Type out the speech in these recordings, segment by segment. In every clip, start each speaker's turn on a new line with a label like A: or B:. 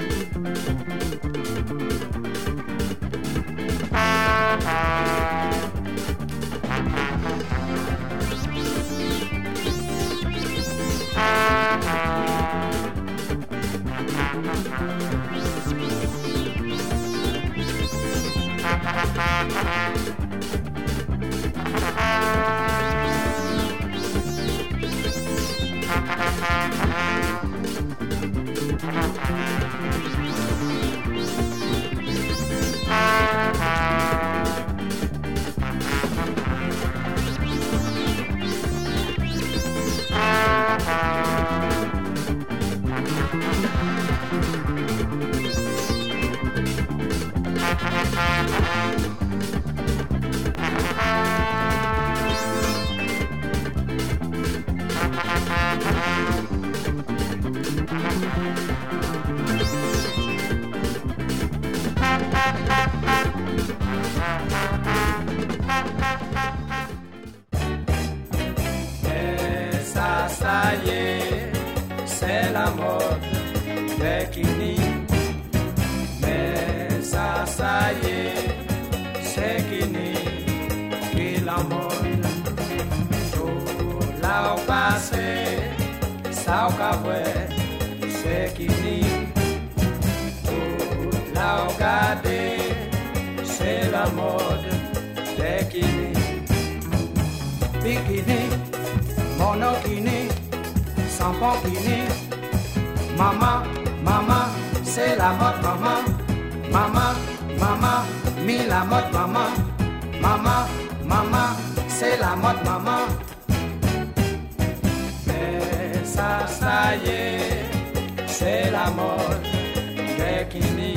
A: Ça y est, c'est la mode des Kini. Mais ça y est, c'est Kini qui la mode. Tout là au passé, ça au café, c'est Kini. Tout là au gardé, c'est la mode des Kini. Bikini, monokini, sans pompini. Maman, maman, c'est la mode, maman. Maman, maman, mi la mode, maman. Maman, maman, c'est la mode, maman. Mais ça y est, c'est la mode des Kini.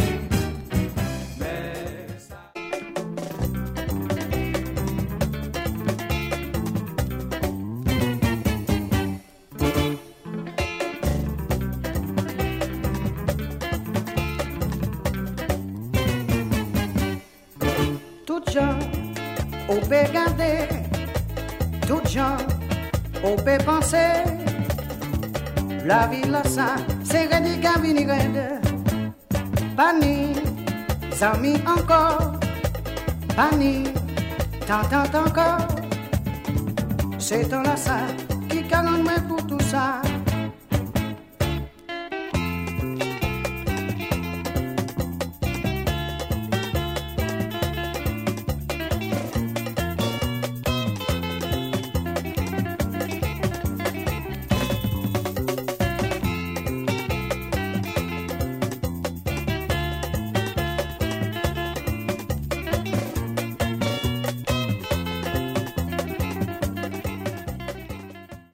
B: On peut garder, tout gens, on peut penser. La vie là ça, c'est ready qu'à venir Pani, amis encore. Pani, tant encore. C'est ton là ça, qui calme pour tout ça.